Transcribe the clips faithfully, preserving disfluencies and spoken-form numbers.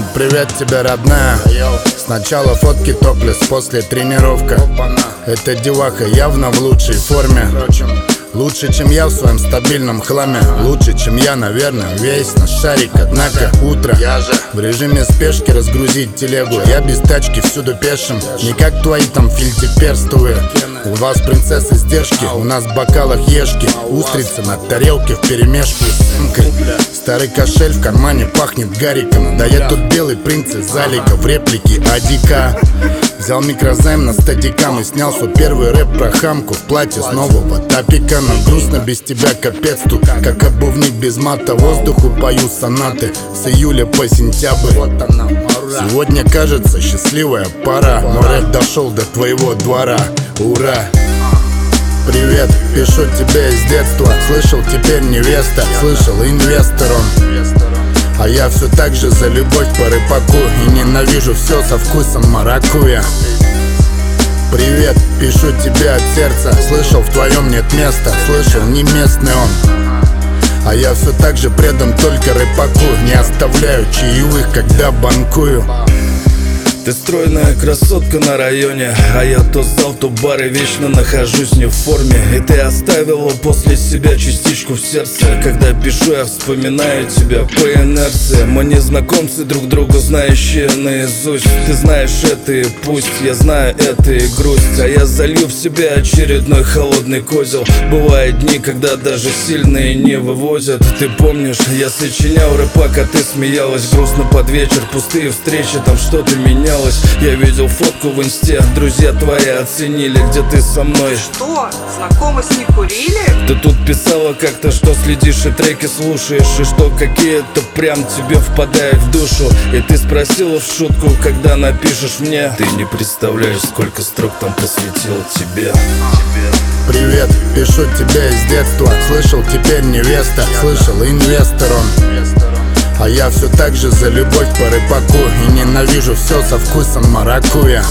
Ну привет тебе, родная. Сначала фотки топлес, после тренировка. Эта деваха явно в лучшей форме. Лучше, чем я в своем стабильном хламе. Лучше, чем я, наверное, весь наш шарик. Однако утро, в режиме спешки разгрузить телегу. Я без тачки, всюду пешим. Не как твои там фильтеперстовые. У вас принцессы сдержки, у нас в бокалах ешки. Устрицы на тарелке вперемешку с сымкой. Старый кошель в кармане пахнет гариком. Да я тут белый принц из залика. В реплике Адика. Взял микрозайм на стадикам и снял свой первый рэп про хамку. В платье с нового топика. Но грустно без тебя, капец тут. Как обувник без мата, воздуху пою сонаты. С июля по сентябрь. Сегодня кажется счастливая пора. Но рэп дошел до твоего двора. Ура! Привет, пишу тебе из детства. Слышал, теперь невеста. Слышал, инвестор он. А я все так же за любовь по рыбаку. И ненавижу все со вкусом маракуйя. Привет, пишу тебе от сердца. Слышал, в твоем нет места. Слышал, не местный он. А я все так же предан только рыбаку. Не оставляю чаевых, когда банкую. Ты стройная красотка на районе, а я то зал, то бар и вечно нахожусь не в форме. И ты оставила после себя частичку в сердце. Когда пишу, я вспоминаю тебя по инерции. Мы незнакомцы, друг друга знающие наизусть. Ты знаешь это и пусть, я знаю это и грусть. А я залью в себя очередной холодный козел. Бывают дни, когда даже сильные не вывозят. Ты помнишь, я сочинял рэпак, а ты смеялась. Грустно под вечер, пустые встречи, там что-то менялось. Я видел фотку в инсте, друзья твои оценили, где ты со мной. Что, знакомы с не курили? Ты тут писала как-то, что следишь и треки слушаешь. И что какие-то прям тебе впадают в душу. И ты спросила в шутку, когда напишешь мне. Ты не представляешь, сколько строк там посвятил тебе. Привет, пишу тебе из детства. Слышал, теперь невеста. Слышал, инвестор он. А я все так же за любовь по рыбаку. И ненавижу все со вкусом маракуйя.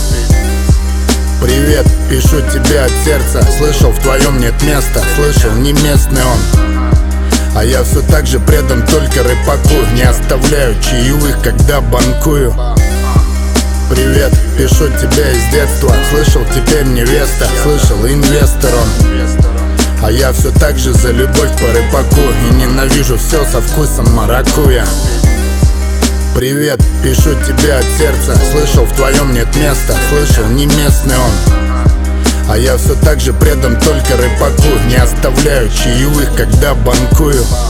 Привет, пишу тебе от сердца. Слышал, в твоем нет места. Слышал, не местный он. А я все так же предан только рыбаку. Не оставляю чаевых, когда банкую. Привет, пишу тебе из детства. Слышал, теперь невеста. Слышал, инвестор он. А я все так же за любовь по рыбаку. И ненавижу все со вкусом маракуйя. Привет, пишу тебе от сердца. Слышал, в твоем нет места. Слышал, не местный он. А я все так же предан только рыбаку. Не оставляю чаевых, когда банкую.